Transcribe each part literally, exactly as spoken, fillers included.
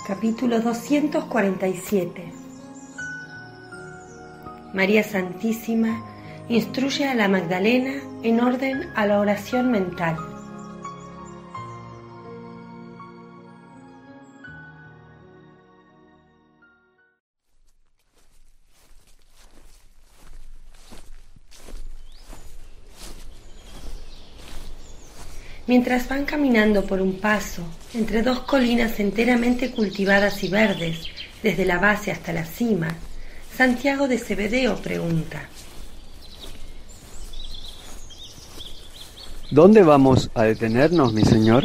Capítulo doscientos cuarenta y siete. María Santísima instruye a la Magdalena en orden a la oración mental. Mientras van caminando por un paso, entre dos colinas enteramente cultivadas y verdes, desde la base hasta la cima, Santiago de Cebedeo pregunta: ¿Dónde vamos a detenernos, mi señor?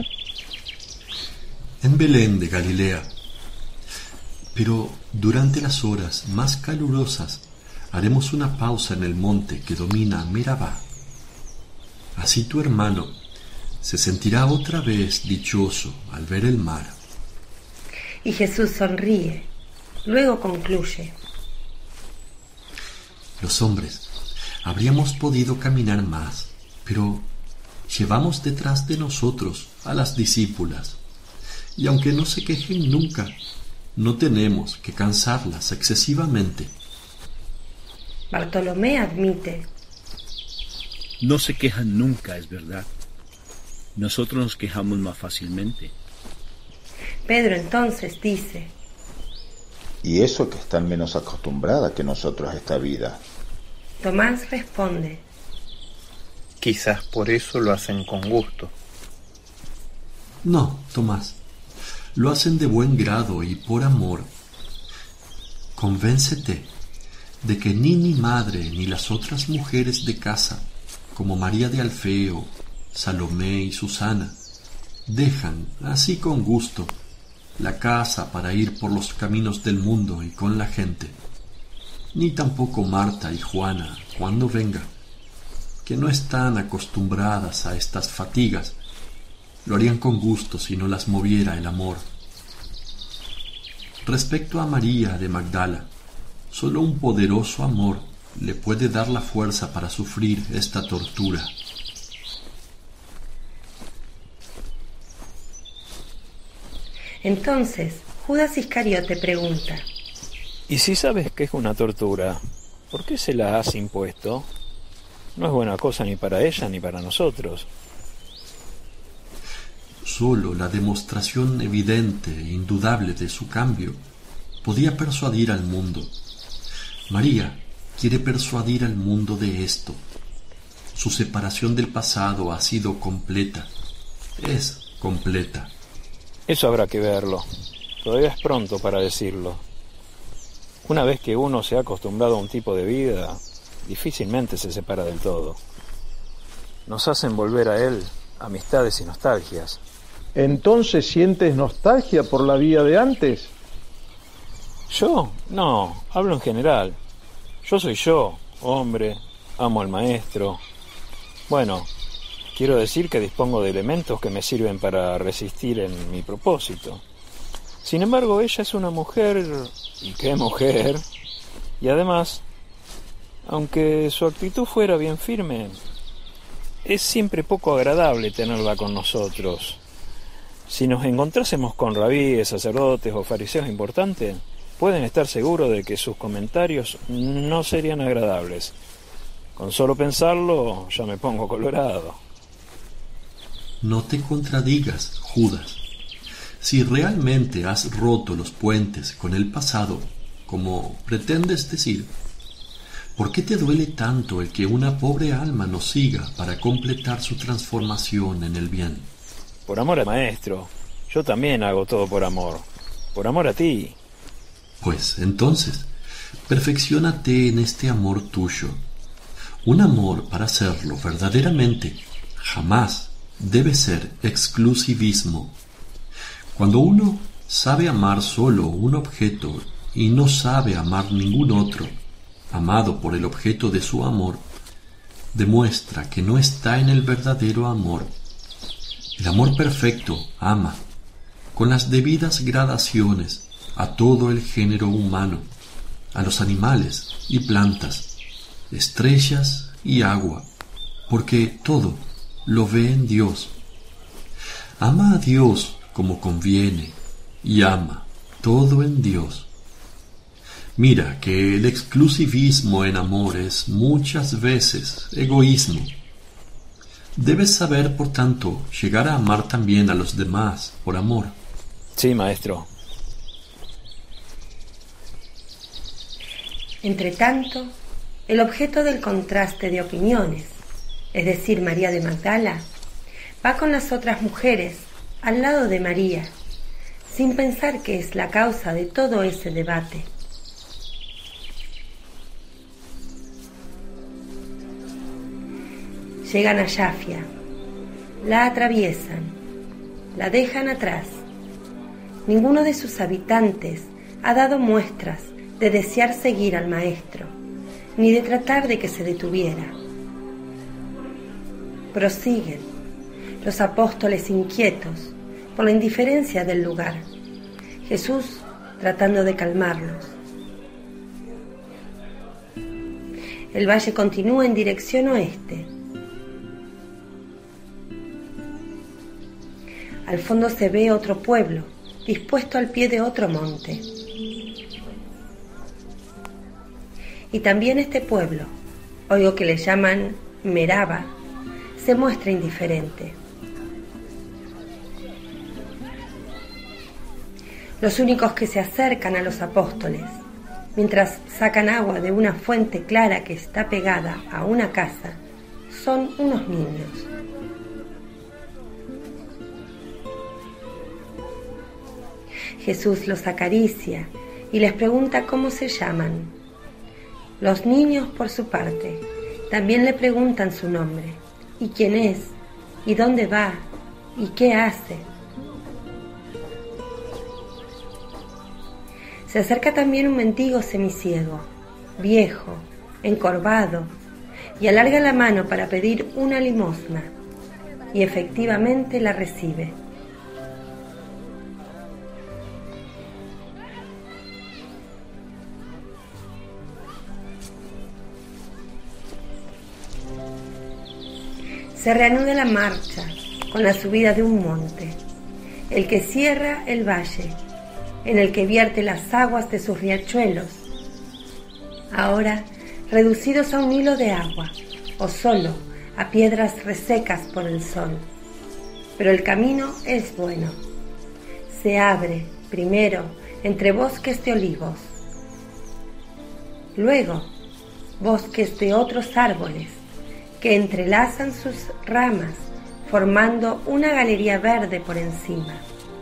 En Belén de Galilea. Pero durante las horas más calurosas haremos una pausa en el monte que domina Merabá. Así tu hermano se sentirá otra vez dichoso al ver el mar. Y Jesús sonríe. Luego concluye: Los hombres habríamos podido caminar más, pero llevamos detrás de nosotros a las discípulas, y aunque no se quejen nunca, no tenemos que cansarlas excesivamente. Bartolomé admite: No se quejan nunca, es verdad. Nosotros nos quejamos más fácilmente. Pedro entonces dice: Y eso que están menos acostumbradas que nosotros a esta vida. Tomás responde: Quizás por eso lo hacen con gusto. No, Tomás, lo hacen de buen grado y por amor. Convéncete de que ni mi madre ni las otras mujeres de casa, como María de Alfeo, Salomé y Susana, dejan, así con gusto, la casa para ir por los caminos del mundo y con la gente, ni tampoco Marta y Juana cuando venga, que no están acostumbradas a estas fatigas. Lo harían con gusto si no las moviera el amor. Respecto a María de Magdala, solo un poderoso amor le puede dar la fuerza para sufrir esta tortura. Entonces Judas Iscariote pregunta: ¿Y si sabes que es una tortura, por qué se la has impuesto? No es buena cosa ni para ella ni para nosotros. Solo la demostración evidente e indudable de su cambio podía persuadir al mundo. María quiere persuadir al mundo de esto. Su separación del pasado ha sido completa. Es completa. Eso habrá que verlo. Todavía es pronto para decirlo. Una vez que uno se ha acostumbrado a un tipo de vida, difícilmente se separa del todo. Nos hacen volver a él amistades y nostalgias. ¿Entonces sientes nostalgia por la vida de antes? ¿Yo? No, hablo en general. Yo soy yo, hombre, amo al maestro. Bueno, quiero decir que dispongo de elementos que me sirven para resistir en mi propósito. Sin embargo, ella es una mujer, y qué mujer, y además, aunque su actitud fuera bien firme, es siempre poco agradable tenerla con nosotros. Si nos encontrásemos con rabíes, sacerdotes o fariseos importantes, pueden estar seguros de que sus comentarios no serían agradables. Con solo pensarlo, ya me pongo colorado. No te contradigas, Judas. Si realmente has roto los puentes con el pasado, como pretendes decir, ¿por qué te duele tanto el que una pobre alma nos siga para completar su transformación en el bien? Por amor al maestro. Yo también hago todo por amor. Por amor a ti. Pues entonces, perfecciónate en este amor tuyo. Un amor, para hacerlo verdaderamente, jamás debe ser exclusivismo. Cuando uno sabe amar solo un objeto y no sabe amar ningún otro, amado por el objeto de su amor, demuestra que no está en el verdadero amor. El amor perfecto ama, con las debidas gradaciones, a todo el género humano, a los animales y plantas, estrellas y agua, porque todo lo ve en Dios. Ama a Dios como conviene y ama todo en Dios. Mira que el exclusivismo en amor es muchas veces egoísmo. Debes saber, por tanto, llegar a amar también a los demás por amor. Sí, maestro. Entretanto, el objeto del contraste de opiniones, es decir, María de Magdala, va con las otras mujeres al lado de María, sin pensar que es la causa de todo ese debate. Llegan a Yafia, la atraviesan, la dejan atrás. Ninguno de sus habitantes ha dado muestras de desear seguir al maestro, ni de tratar de que se detuviera. Prosiguen los apóstoles inquietos por la indiferencia del lugar, Jesús tratando de calmarlos. El valle continúa en dirección oeste. Al fondo se ve otro pueblo, dispuesto al pie de otro monte. Y también este pueblo, oigo que le llaman Meraba, se muestra indiferente. Los únicos que se acercan a los apóstoles, mientras sacan agua de una fuente clara que está pegada a una casa, son unos niños. Jesús los acaricia y les pregunta cómo se llaman. Los niños, por su parte, también le preguntan su nombre, y quién es, y dónde va, y qué hace. Se acerca también un mendigo semiciego, viejo, encorvado, y alarga la mano para pedir una limosna, y efectivamente la recibe. Se reanuda la marcha con la subida de un monte, el que cierra el valle, en el que vierte las aguas de sus riachuelos, ahora reducidos a un hilo de agua, o solo a piedras resecas por el sol. Pero el camino es bueno. Se abre, primero, entre bosques de olivos, luego, bosques de otros árboles, que entrelazan sus ramas, formando una galería verde por encima.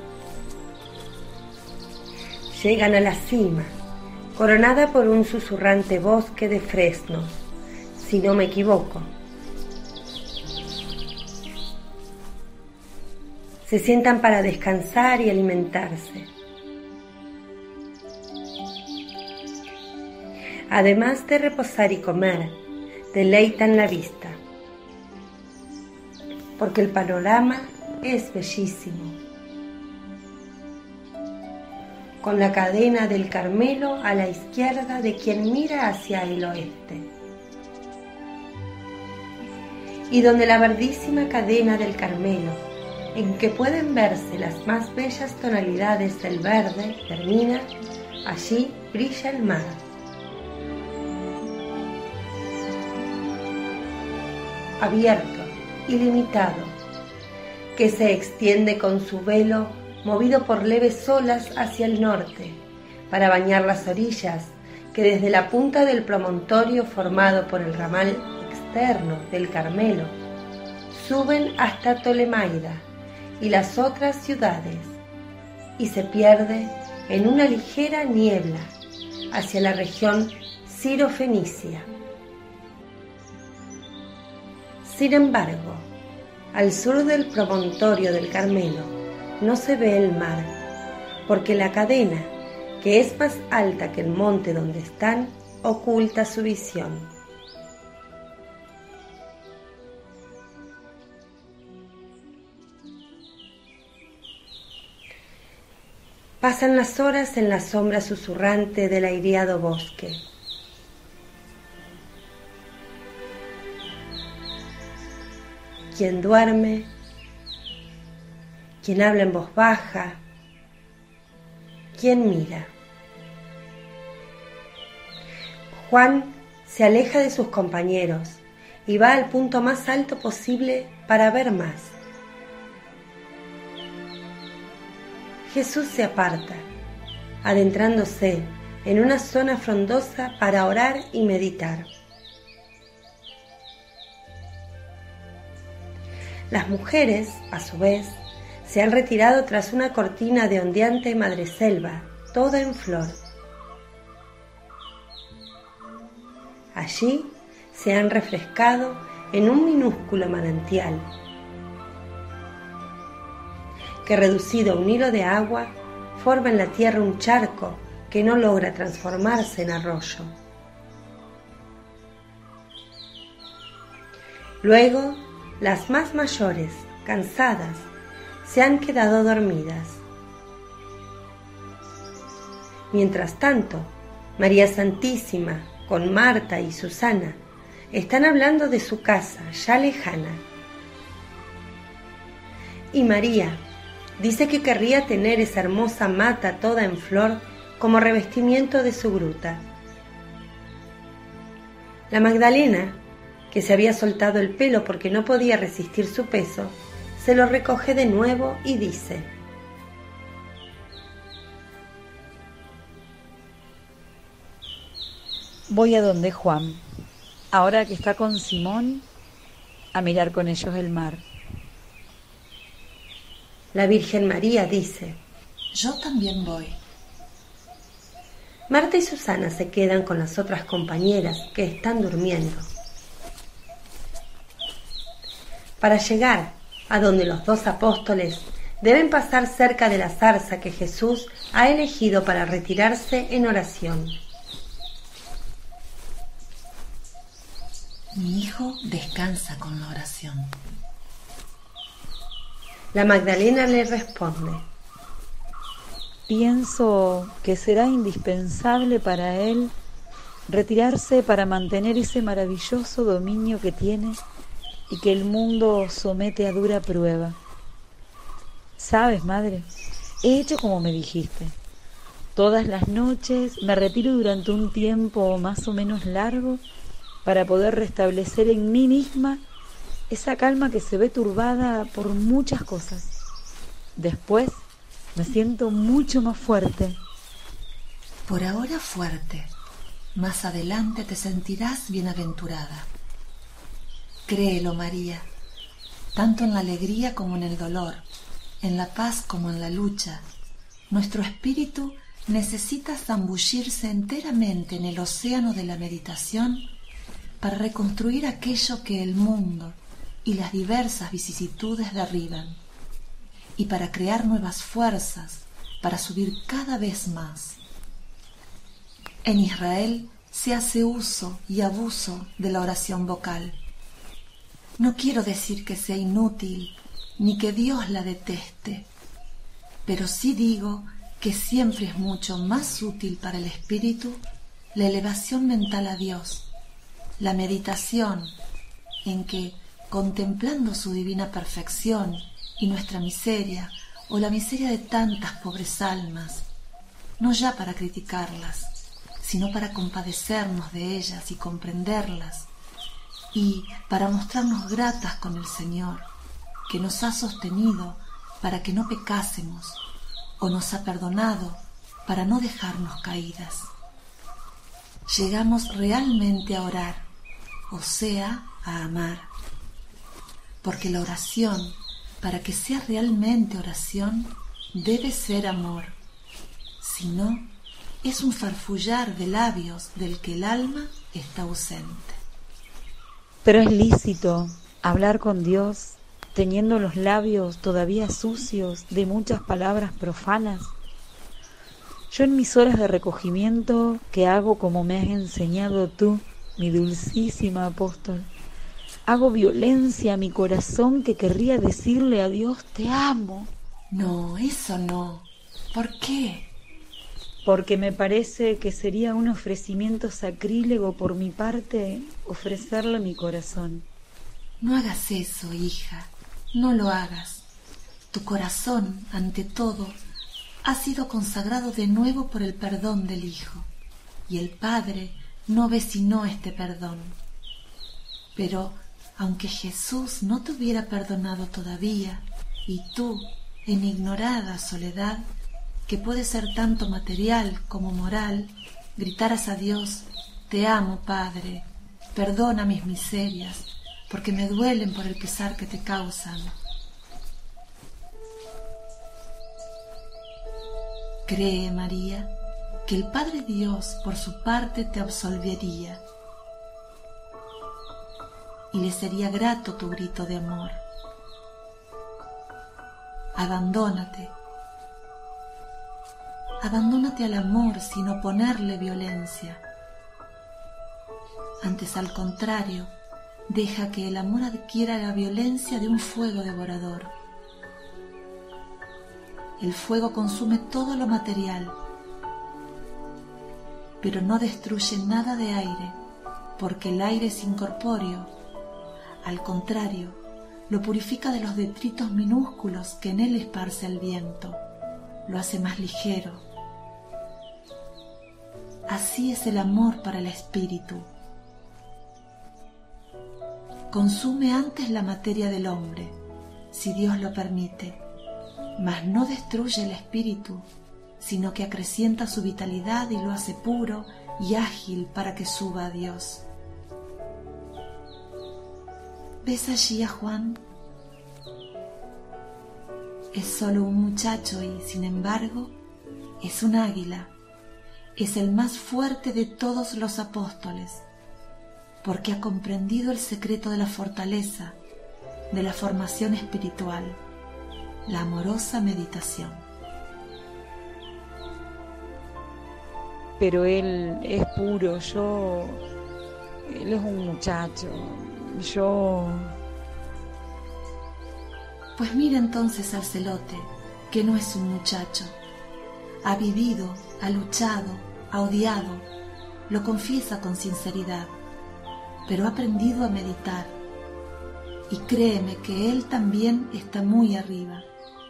Llegan a la cima, coronada por un susurrante bosque de fresnos, si no me equivoco. Se sientan para descansar y alimentarse. Además de reposar y comer, deleitan la vista, porque el panorama es bellísimo, con la cadena del Carmelo a la izquierda de quien mira hacia el oeste, y donde la verdísima cadena del Carmelo, en que pueden verse las más bellas tonalidades del verde, termina, allí brilla el mar. Abierto, ilimitado, que se extiende con su velo movido por leves olas hacia el norte, para bañar las orillas que desde la punta del promontorio formado por el ramal externo del Carmelo suben hasta Tolemaida y las otras ciudades, y se pierde en una ligera niebla hacia la región Ciro-Fenicia. Sin embargo, al sur del promontorio del Carmelo no se ve el mar, porque la cadena, que es más alta que el monte donde están, oculta su visión. Pasan las horas en la sombra susurrante del aireado bosque. Quien duerme, quien habla en voz baja, ¿quién mira? Juan se aleja de sus compañeros y va al punto más alto posible para ver más. Jesús se aparta, adentrándose en una zona frondosa para orar y meditar. Las mujeres, a su vez, se han retirado tras una cortina de ondeante madreselva, toda en flor. Allí se han refrescado en un minúsculo manantial, que reducido a un hilo de agua, forma en la tierra un charco que no logra transformarse en arroyo. Luego, las más mayores, cansadas, se han quedado dormidas. Mientras tanto, María Santísima, con Marta y Susana, están hablando de su casa ya lejana. Y María dice que querría tener esa hermosa mata toda en flor como revestimiento de su gruta. La Magdalena, que se había soltado el pelo porque no podía resistir su peso, se lo recoge de nuevo y dice: voy a donde Juan, ahora que está con Simón, a mirar con ellos el mar. La Virgen María dice: yo también voy. Marta y Susana se quedan con las otras compañeras que están durmiendo. Para llegar a donde los dos apóstoles, deben pasar cerca de la zarza que Jesús ha elegido para retirarse en oración. Mi hijo descansa con la oración. La Magdalena le responde: pienso que será indispensable para él retirarse para mantener ese maravilloso dominio que tiene y que el mundo somete a dura prueba. Sabes, madre, he hecho como me dijiste. Todas las noches me retiro durante un tiempo más o menos largo para poder restablecer en mí misma esa calma que se ve turbada por muchas cosas. Después me siento mucho más fuerte. Por ahora fuerte, más adelante te sentirás bienaventurada. Créelo, María, tanto en la alegría como en el dolor, en la paz como en la lucha, nuestro espíritu necesita zambullirse enteramente en el océano de la meditación para reconstruir aquello que el mundo y las diversas vicisitudes derriban, y para crear nuevas fuerzas para subir cada vez más. En Israel se hace uso y abuso de la oración vocal. No quiero decir que sea inútil ni que Dios la deteste, pero sí digo que siempre es mucho más útil para el espíritu la elevación mental a Dios, la meditación en que, contemplando su divina perfección y nuestra miseria o la miseria de tantas pobres almas, no ya para criticarlas, sino para compadecernos de ellas y comprenderlas, y para mostrarnos gratas con el Señor, que nos ha sostenido para que no pecásemos, o nos ha perdonado para no dejarnos caídas. Llegamos realmente a orar, o sea, a amar, porque la oración, para que sea realmente oración, debe ser amor. Si no, es un farfullar de labios del que el alma está ausente. Pero es lícito hablar con Dios teniendo los labios todavía sucios de muchas palabras profanas. Yo en mis horas de recogimiento, que hago como me has enseñado tú, mi dulcísima apóstol, hago violencia a mi corazón que querría decirle a Dios: te amo. No, eso no. ¿Por qué? Porque me parece que sería un ofrecimiento sacrílego por mi parte ofrecerle mi corazón. No hagas eso, hija, no lo hagas. Tu corazón, ante todo, ha sido consagrado de nuevo por el perdón del Hijo, y el Padre no ve sino este perdón. Pero, aunque Jesús no te hubiera perdonado todavía, y tú, en ignorada soledad, que puede ser tanto material como moral, gritaras a Dios: te amo, Padre, perdona mis miserias, porque me duelen por el pesar que te causan. Cree, María, que el Padre Dios por su parte te absolvería, y le sería grato tu grito de amor. Abandónate, abandónate al amor sin oponerle violencia. Antes, al contrario, deja que el amor adquiera la violencia de un fuego devorador. El fuego consume todo lo material, pero no destruye nada de aire, porque el aire es incorpóreo. Al contrario, lo purifica de los detritos minúsculos que en él esparce el viento, lo hace más ligero. Así es el amor para el espíritu. Consume antes la materia del hombre, si Dios lo permite, mas no destruye el espíritu, sino que acrecienta su vitalidad y lo hace puro y ágil para que suba a Dios. ¿Ves allí a Juan? Es solo un muchacho y, sin embargo, es un águila. Es el más fuerte de todos los apóstoles, porque ha comprendido el secreto de la fortaleza, de la formación espiritual, la amorosa meditación. Pero él es puro, yo... Él es un muchacho, yo... Pues mira entonces al celote, que no es un muchacho. Ha vivido, ha luchado, ha odiado, lo confiesa con sinceridad, pero ha aprendido a meditar. Y créeme que él también está muy arriba.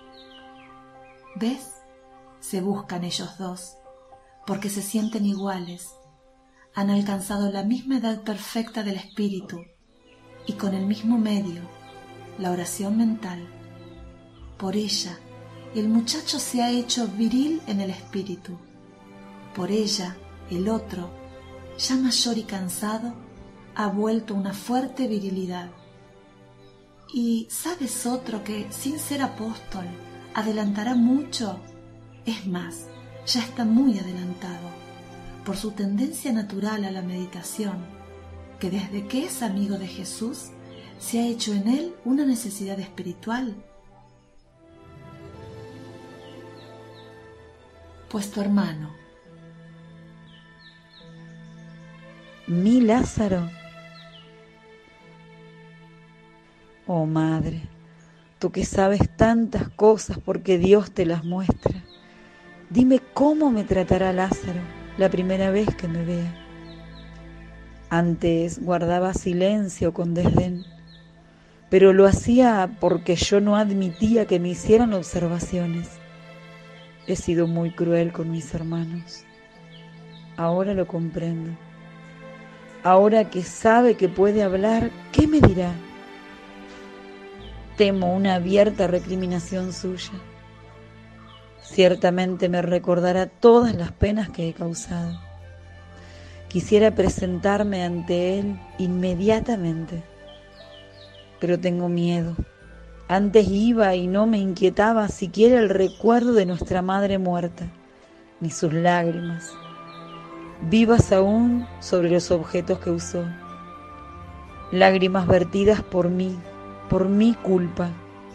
¿Ves? Se buscan ellos dos, porque se sienten iguales. Han alcanzado la misma edad perfecta del espíritu y con el mismo medio, la oración mental. Por ella, el muchacho se ha hecho viril en el espíritu. Por ella, el otro, ya mayor y cansado, ha vuelto una fuerte virilidad. Y ¿sabes otro que, sin ser apóstol, adelantará mucho? Es más, ya está muy adelantado, por su tendencia natural a la meditación, que desde que es amigo de Jesús, se ha hecho en él una necesidad espiritual. Pues tu hermano. ¿Mi Lázaro? Oh Madre, tú que sabes tantas cosas porque Dios te las muestra, dime cómo me tratará Lázaro la primera vez que me vea. Antes guardaba silencio con desdén, pero lo hacía porque yo no admitía que me hicieran observaciones. He sido muy cruel con mis hermanos. Ahora lo comprendo. Ahora que sabe que puede hablar, ¿qué me dirá? Temo una abierta recriminación suya. Ciertamente me recordará todas las penas que he causado. Quisiera presentarme ante él inmediatamente, pero tengo miedo. Antes iba y no me inquietaba siquiera el recuerdo de nuestra madre muerta, ni sus lágrimas, vivas aún sobre los objetos que usó. Lágrimas vertidas por mí, por mi culpa.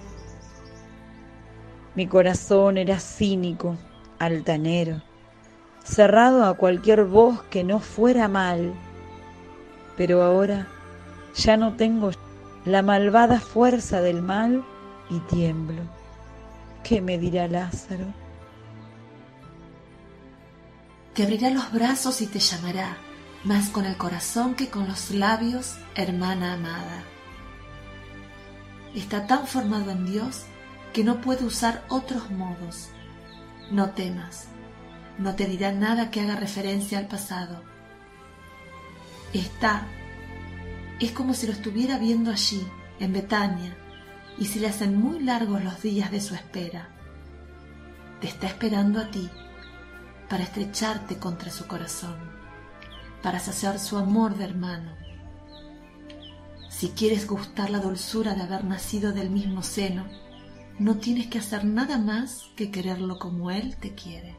Mi corazón era cínico, altanero, cerrado a cualquier voz que no fuera mal, pero ahora ya no tengo la malvada fuerza del mal y tiemblo. ¿Qué me dirá Lázaro? Te abrirá los brazos y te llamará, más con el corazón que con los labios, hermana amada. Está tan formado en Dios que no puede usar otros modos. No temas, no te dirá nada que haga referencia al pasado. Está, es como si lo estuviera viendo allí, en Betania, y se le hacen muy largos los días de su espera. Te está esperando a ti, para estrecharte contra su corazón, para saciar su amor de hermano. Si quieres gustar la dulzura de haber nacido del mismo seno, no tienes que hacer nada más que quererlo como él te quiere.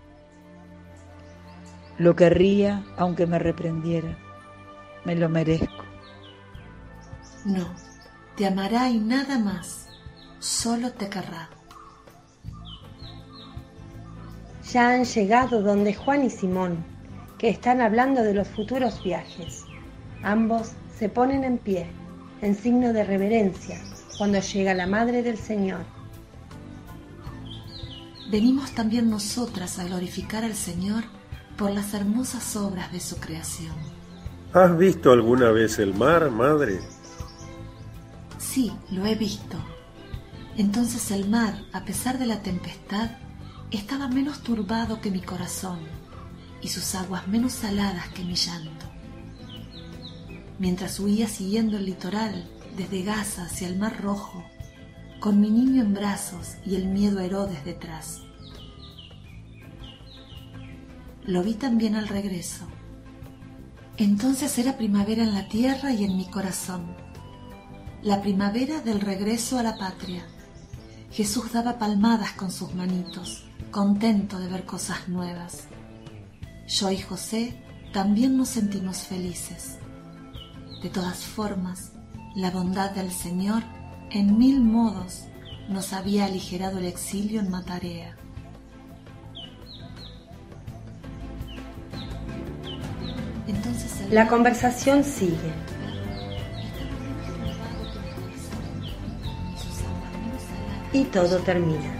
Lo querría aunque me reprendiera. Me lo merezco. No, te amará y nada más. Solo te querrá. Ya han llegado donde Juan y Simón, que están hablando de los futuros viajes. Ambos se ponen en pie, en signo de reverencia, cuando llega la Madre del Señor. Venimos también nosotras a glorificar al Señor por las hermosas obras de su creación. ¿Has visto alguna vez el mar, madre? Sí, lo he visto. Entonces el mar, a pesar de la tempestad, estaba menos turbado que mi corazón y sus aguas menos saladas que mi llanto. Mientras huía siguiendo el litoral desde Gaza hacia el Mar Rojo, con mi niño en brazos y el miedo a Herodes detrás. Lo vi también al regreso. Entonces era primavera en la tierra y en mi corazón. La primavera del regreso a la patria. Jesús daba palmadas con sus manitos, contento de ver cosas nuevas. Yo y José también nos sentimos felices. De todas formas, la bondad del Señor en mil modos nos había aligerado el exilio en Matarea. Entonces el... La conversación sigue. Y todo termina.